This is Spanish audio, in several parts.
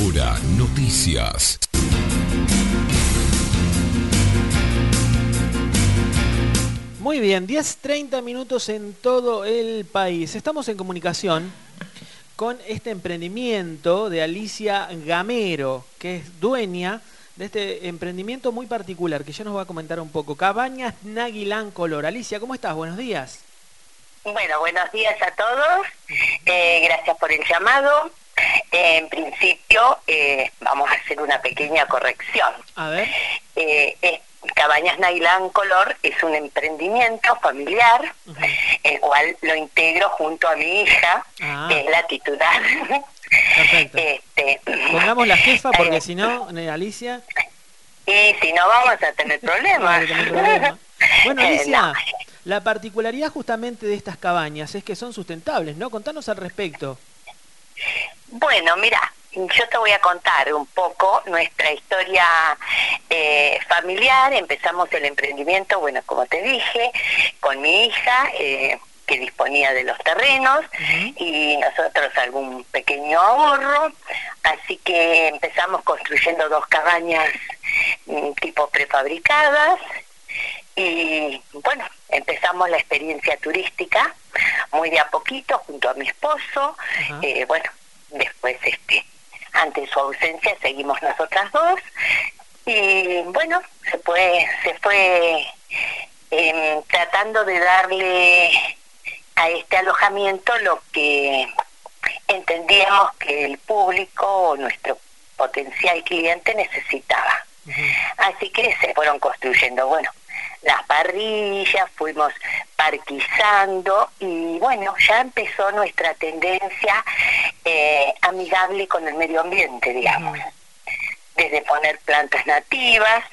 Ahora, noticias. Muy bien, 10:30 minutos en todo el país. Estamos en comunicación con este emprendimiento de Alicia Gamero, que es dueña de este emprendimiento muy particular, que ya nos va a comentar un poco. Cabañas Naguilán Color. Alicia, ¿cómo estás? Buenos días. Bueno, buenos días a todos. Gracias por el llamado. En principio, vamos a hacer una pequeña corrección. A ver. Cabañas Naguilán Color es un emprendimiento familiar, el cual lo integro junto a mi hija, que es la titular. Perfecto. Pongamos la jefa, porque si no, Alicia... Y si no, vamos a tener problemas. Bueno, Alicia, la particularidad justamente de estas cabañas es que son sustentables, ¿no? Contanos al respecto. Bueno, mira, yo te voy a contar un poco nuestra historia familiar. Empezamos el emprendimiento, bueno, como te dije, con mi hija, que disponía de los terrenos, y nosotros algún pequeño ahorro, así que empezamos construyendo 2 cabañas tipo prefabricadas, y bueno, empezamos la experiencia turística muy de a poquito junto a mi esposo. Bueno, después ante su ausencia seguimos nosotras dos, y bueno, se fue tratando de darle a este alojamiento lo que entendíamos que el público o nuestro potencial cliente necesitaba. Así que se fueron construyendo, bueno, las parrillas, fuimos parquizando, y bueno, ya empezó nuestra tendencia amigable con el medio ambiente, digamos. Desde poner plantas nativas,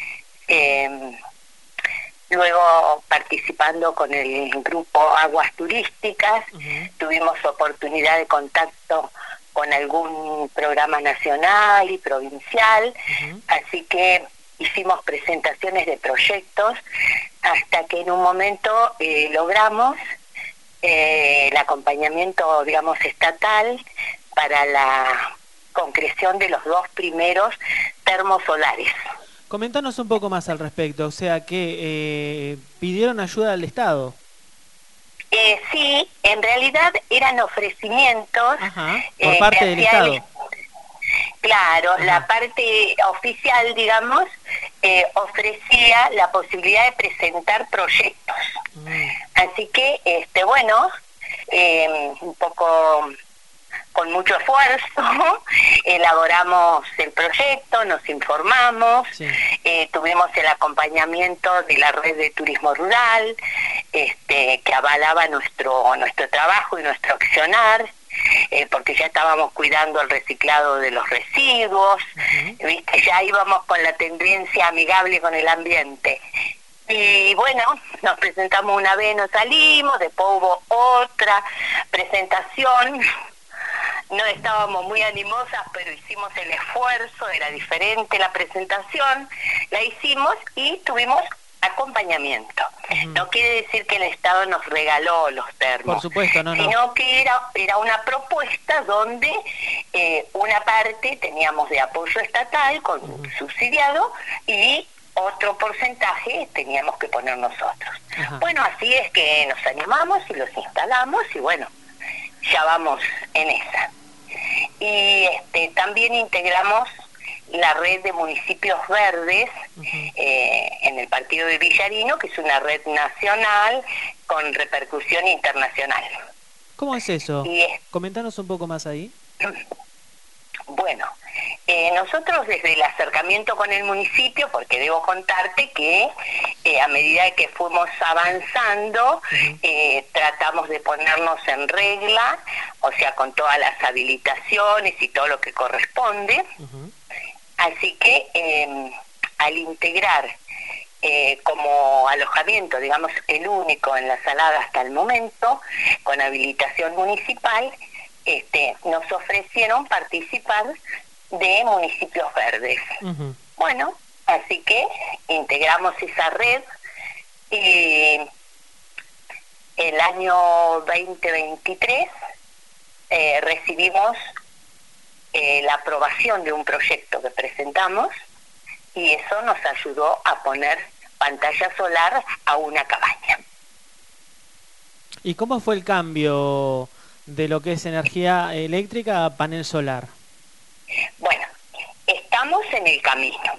luego participando con el grupo Aguas Turísticas, tuvimos oportunidad de contacto con algún programa nacional y provincial, así que hicimos presentaciones de proyectos hasta que en un momento logramos el acompañamiento, digamos, estatal para la concreción de los 2 primeros termosolares. Comentanos un poco más al respecto, o sea que pidieron ayuda al Estado. Sí, en realidad eran ofrecimientos por parte del Estado. Claro, la parte oficial, digamos, ofrecía la posibilidad de presentar proyectos. Así que, bueno, un poco con mucho esfuerzo, elaboramos el proyecto, nos informamos, tuvimos el acompañamiento de la red de turismo rural, que avalaba nuestro trabajo y nuestro accionar, porque ya estábamos cuidando el reciclado de los residuos, ¿viste? Ya íbamos con la tendencia amigable con el ambiente. Y bueno, nos presentamos una vez, nos salimos, después hubo otra presentación. No estábamos muy animosas, pero hicimos el esfuerzo, era diferente la presentación, la hicimos y tuvimos acompañamiento. No quiere decir que el Estado nos regaló los termos, por supuesto, no, sino que era una propuesta donde una parte teníamos de apoyo estatal con subsidiado, y otro porcentaje teníamos que poner nosotros. Bueno, así es que nos animamos y los instalamos, y bueno, ya vamos en esa. Y también integramos la red de municipios verdes en el partido de Villarino, que es una red nacional con repercusión internacional. ¿Cómo es eso? Comentanos un poco más ahí. Bueno, nosotros desde el acercamiento con el municipio, porque debo contarte que a medida que fuimos avanzando, tratamos de ponernos en regla, o sea, con todas las habilitaciones y todo lo que corresponde. Así que al integrar como alojamiento, digamos, el único en la Salada hasta el momento, con habilitación municipal, nos ofrecieron participar de municipios verdes. Bueno, así que integramos esa red, y el año 2023 recibimos la aprobación de un proyecto que presentamos y eso nos ayudó a poner pantalla solar a una cabaña. ¿Y cómo fue el cambio de lo que es energía eléctrica a panel solar? Bueno, estamos en el camino.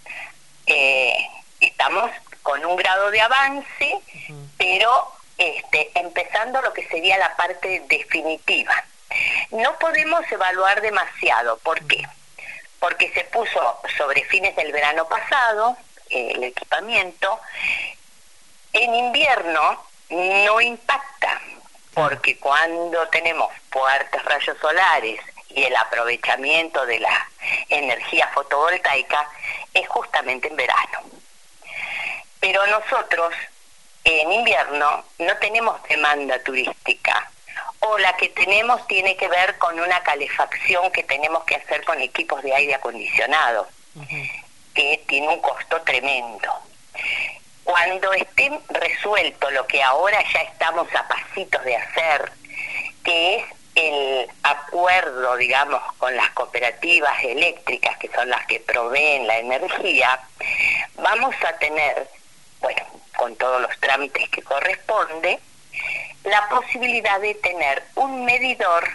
Estamos con un grado de avance, pero empezando lo que sería la parte definitiva. No podemos evaluar demasiado. ¿Por qué? Porque se puso sobre fines del verano pasado el equipamiento. En invierno no impacta, porque cuando tenemos fuertes rayos solares y el aprovechamiento de la energía fotovoltaica es justamente en verano. Pero nosotros en invierno no tenemos demanda turística, o la que tenemos tiene que ver con una calefacción que tenemos que hacer con equipos de aire acondicionado, que tiene un costo tremendo. Cuando esté resuelto lo que ahora ya estamos a pasitos de hacer, que es el acuerdo, digamos, con las cooperativas eléctricas, que son las que proveen la energía, vamos a tener, bueno, con todos los trámites que corresponde, la posibilidad de tener un medidor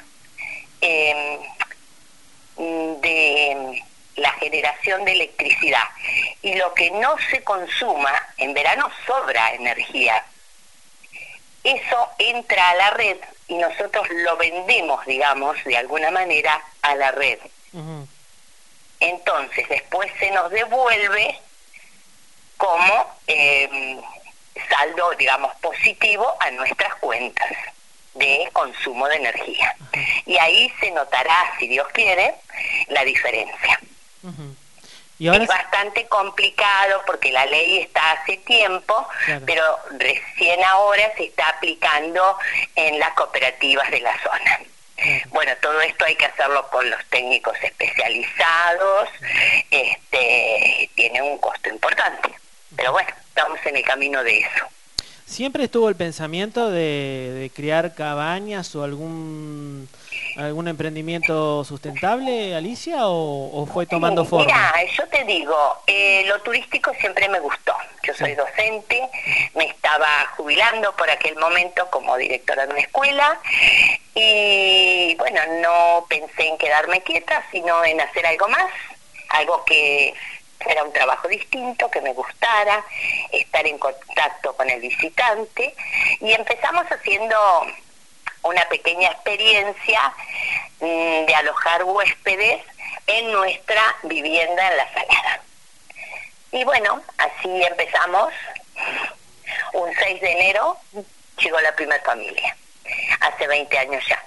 de la generación de electricidad, y lo que no se consuma, en verano sobra energía, eso entra a la red y nosotros lo vendemos, digamos, de alguna manera a la red. Entonces después se nos devuelve como saldo, digamos, positivo a nuestras cuentas de consumo de energía. Y ahí se notará, si Dios quiere, la diferencia. ¿Y ahora es bastante complicado porque la ley está hace tiempo, claro, pero recién ahora se está aplicando en las cooperativas de la zona. Bueno, todo esto hay que hacerlo con los técnicos especializados, tiene un costo importante, pero bueno, estamos en el camino de eso. ¿Siempre estuvo el pensamiento de crear cabañas o algún emprendimiento sustentable, Alicia, o fue tomando forma? Mira, yo te digo, lo turístico siempre me gustó. Yo soy docente, me estaba jubilando por aquel momento como directora de una escuela y bueno, no pensé en quedarme quieta, sino en hacer algo más, algo que era un trabajo distinto, que me gustara, estar en contacto con el visitante, y empezamos haciendo una pequeña experiencia de alojar huéspedes en nuestra vivienda en La Salada. Y bueno, así empezamos. Un 6 de enero llegó la primera familia, hace 20 años ya.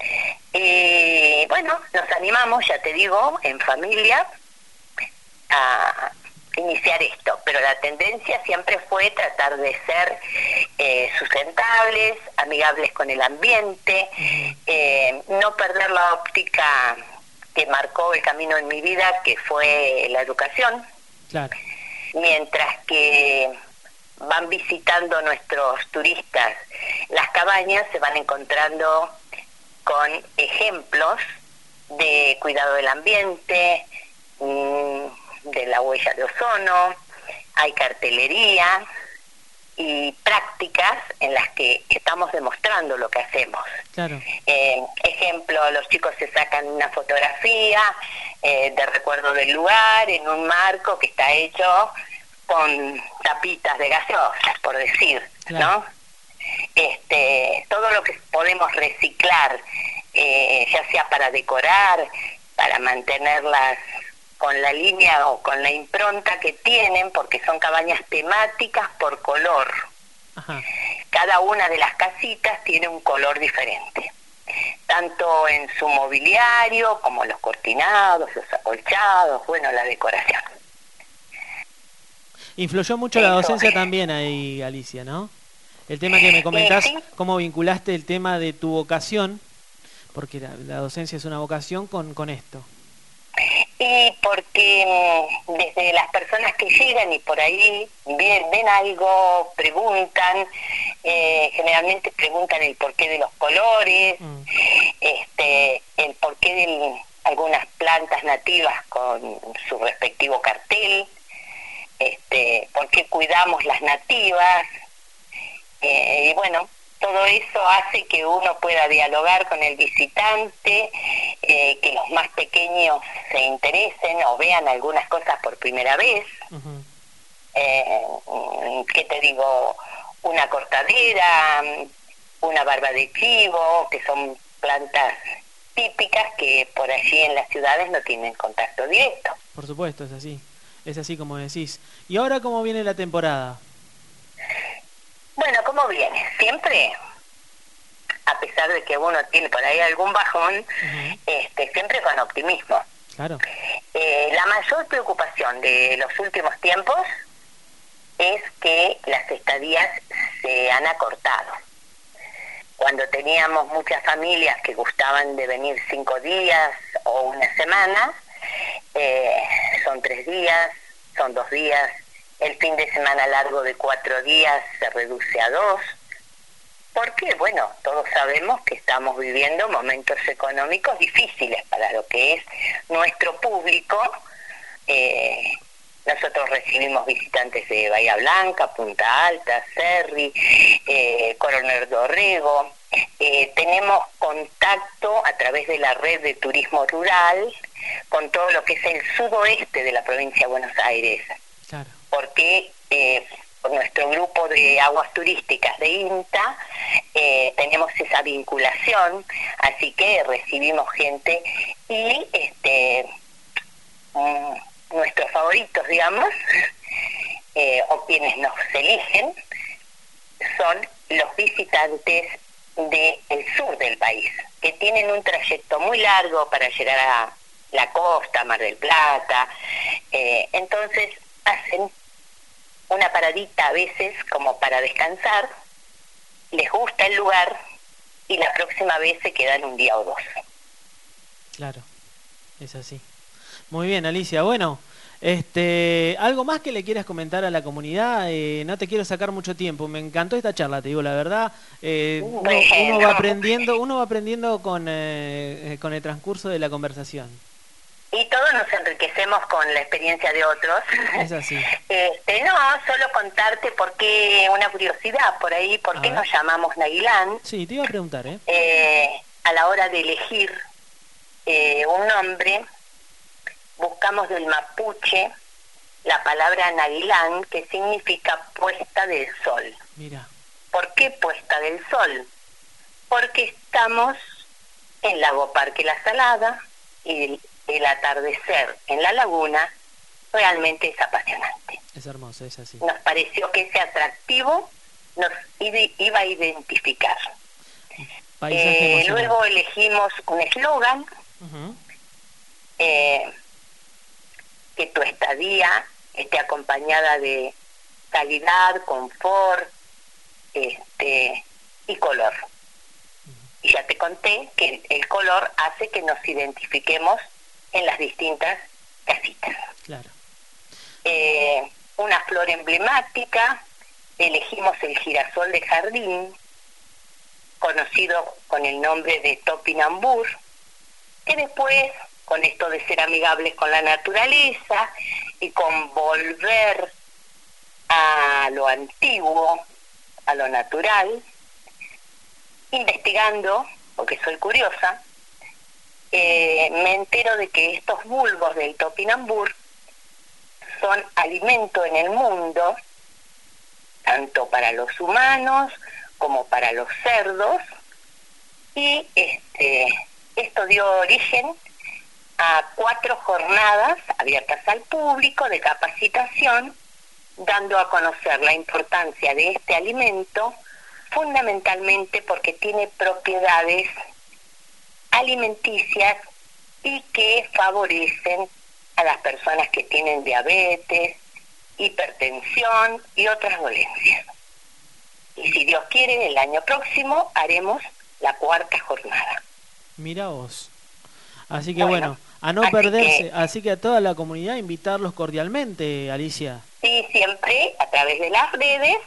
Y bueno, nos animamos, ya te digo, en familia, a iniciar esto, pero la tendencia siempre fue tratar de ser sustentables, amigables con el ambiente, no perder la óptica que marcó el camino en mi vida, que fue la educación. Claro. Mientras que van visitando nuestros turistas las cabañas, se van encontrando con ejemplos de cuidado del ambiente, de la huella de ozono, hay cartelería y prácticas en las que estamos demostrando lo que hacemos. Claro. Ejemplo, los chicos se sacan una fotografía de recuerdo del lugar en un marco que está hecho con tapitas de gaseosas, por decir, claro, ¿no? Todo lo que podemos reciclar, ya sea para decorar, para mantenerlas con la línea o con la impronta que tienen, porque son cabañas temáticas por color. Ajá. Cada una de las casitas tiene un color diferente, tanto en su mobiliario como los cortinados, los acolchados, bueno, la decoración. Influyó mucho la docencia también ahí, Alicia, ¿no? El tema que me comentás, ¿sí? Cómo vinculaste el tema de tu vocación, porque la docencia es una vocación, con esto. Y porque desde las personas que llegan y por ahí ven algo, preguntan, generalmente preguntan el porqué de los colores, el porqué de algunas fiestas nativas con su respectivo cartel, por qué cuidamos las nativas, y bueno, todo eso hace que uno pueda dialogar con el visitante, que los más pequeños se interesen o vean algunas cosas por primera vez. Ujú. ¿Qué te digo? Una cortadera, una barba de chivo, que son plantas típicas que por allí en las ciudades no tienen contacto directo. Por supuesto, es así como decís. ¿Y ahora cómo viene la temporada? Bueno, ¿cómo viene? Siempre, a pesar de que uno tiene por ahí algún bajón, siempre con optimismo. Claro. La mayor preocupación de los últimos tiempos es que las estadías se han acortado. Cuando teníamos muchas familias que gustaban de venir 5 días o una semana, son 3 días, son 2 días, el fin de semana largo de 4 días se reduce a 2, porque bueno, todos sabemos que estamos viviendo momentos económicos difíciles para lo que es nuestro público. Nosotros recibimos visitantes de Bahía Blanca, Punta Alta, Cerri, Coronel Dorrego. Tenemos contacto a través de la red de turismo rural con todo lo que es el sudoeste de la provincia de Buenos Aires. Claro. Porque por nuestro grupo de aguas turísticas de INTA tenemos esa vinculación, así que recibimos gente y nuestros favoritos, digamos, o quienes nos eligen, son los visitantes del sur del país, que tienen un trayecto muy largo para llegar a la costa, Mar del Plata, entonces hacen una paradita a veces como para descansar, les gusta el lugar y la próxima vez se quedan un día o 2. Claro, es así. Muy bien, Alicia. Bueno, ¿algo más que le quieras comentar a la comunidad? No te quiero sacar mucho tiempo. Me encantó esta charla, te digo la verdad. Uno va aprendiendo con el transcurso de la conversación. Y todos nos enriquecemos con la experiencia de otros. Es así. No, solo contarte por qué, una curiosidad por ahí, por qué nos llamamos Naguilán. Sí, te iba a preguntar, ¿eh? A la hora de elegir un nombre, buscamos del mapuche la palabra Naguilán, que significa puesta del sol. Mira. ¿Por qué puesta del sol? Porque estamos en Lago Parque La Salada y el atardecer en la laguna realmente es apasionante. Es hermoso, es así. Nos pareció que ese atractivo nos iba a identificar. Luego elegimos un eslogan, que tu estadía esté acompañada de calidad, confort, y color. Y ya te conté que el color hace que nos identifiquemos en las distintas casitas. Claro. Una flor emblemática, elegimos el girasol de jardín, conocido con el nombre de topinambur, que después, con esto de ser amigables con la naturaleza y con volver a lo antiguo, a lo natural, investigando, porque soy curiosa, me entero de que estos bulbos del topinambur son alimento en el mundo, tanto para los humanos como para los cerdos, y esto dio origen a 4 jornadas abiertas al público de capacitación, dando a conocer la importancia de este alimento, fundamentalmente porque tiene propiedades alimenticias y que favorecen a las personas que tienen diabetes, hipertensión y otras dolencias. Y si Dios quiere, el año próximo haremos la 4ª jornada. Mira vos. Así que bueno, a no perderse, así que a toda la comunidad invitarlos cordialmente, Alicia. Sí, siempre a través de las redes.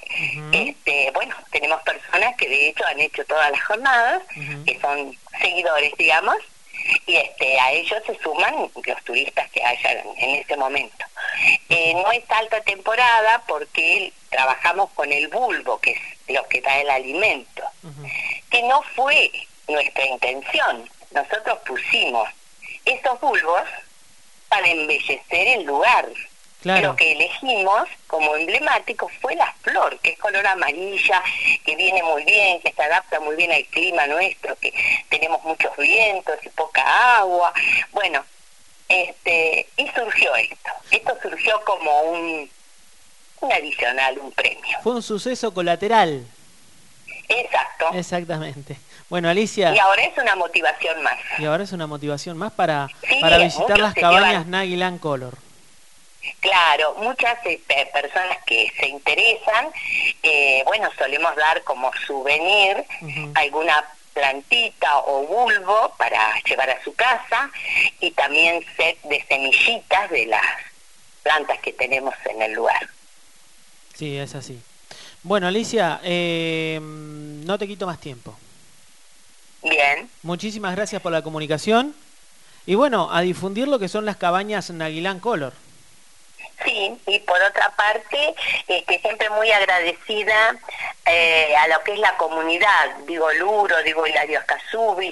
Tenemos personas que de hecho han hecho todas las jornadas, que son seguidores, digamos, Y a ellos se suman los turistas que hayan en ese momento. No es alta temporada porque trabajamos con el bulbo, que es lo que da el alimento, que no fue nuestra intención. Nosotros pusimos esos bulbos para embellecer el lugar. Claro. Lo que elegimos como emblemático fue la flor, que es color amarilla, que viene muy bien, que se adapta muy bien al clima nuestro, que tenemos muchos vientos y poca agua. Bueno, y surgió esto. Esto surgió como un adicional, un premio. Fue un suceso colateral. Exacto. Exactamente. Bueno, Alicia. Y ahora es una motivación más. Y ahora es una motivación más para Sí, visitar las cabañas Naguilán Color. Claro, muchas personas que se interesan, bueno, solemos dar como souvenir alguna plantita o bulbo para llevar a su casa, y también set de semillitas de las plantas que tenemos en el lugar. Sí, es así. Bueno, Alicia, no te quito más tiempo. Bien. Muchísimas gracias por la comunicación. Y bueno, a difundir lo que son las cabañas Naguilán Color. Sí, y por otra parte, siempre muy agradecida a lo que es la comunidad, digo Luro, digo Hilario Ascasubi,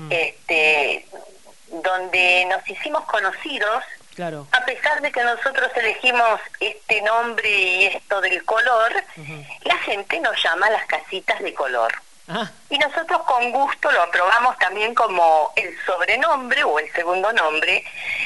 donde nos hicimos conocidos. Claro. A pesar de que nosotros elegimos este nombre y esto del color, la gente nos llama las casitas de color. Y nosotros con gusto lo aprobamos también como el sobrenombre o el segundo nombre.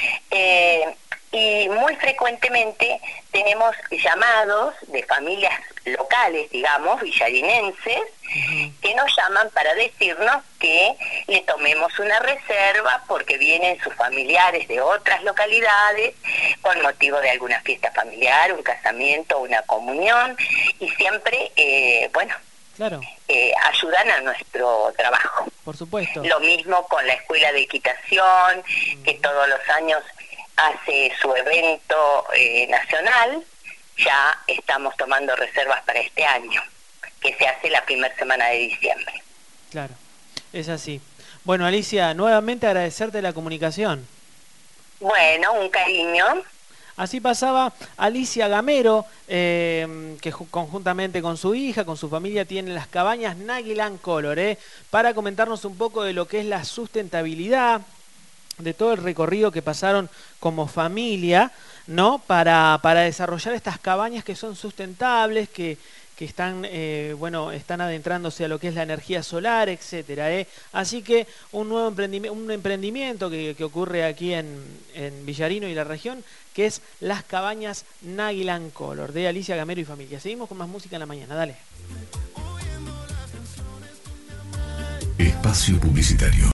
Y muy frecuentemente tenemos llamados de familias locales, digamos, villarinenses, que nos llaman para decirnos que le tomemos una reserva porque vienen sus familiares de otras localidades con motivo de alguna fiesta familiar, un casamiento, una comunión, y siempre, claro, ayudan a nuestro trabajo. Por supuesto. Lo mismo con la Escuela de Equitación, que todos los años hace su evento nacional. Ya estamos tomando reservas para este año, que se hace la primera semana de diciembre. Claro, es así. Bueno, Alicia, nuevamente agradecerte la comunicación. Bueno, un cariño. Así pasaba Alicia Gamero, que conjuntamente con su hija, con su familia, tiene las cabañas Naguilán Color, para comentarnos un poco de lo que es la sustentabilidad, de todo el recorrido que pasaron como familia, ¿no? Para desarrollar estas cabañas que son sustentables, que están, están adentrándose a lo que es la energía solar, etcétera. Así que un nuevo emprendimiento que ocurre aquí en Villarino y la región, que es las cabañas Naguilán Color, de Alicia Gamero y familia. Seguimos con más música en la mañana, dale. Espacio publicitario.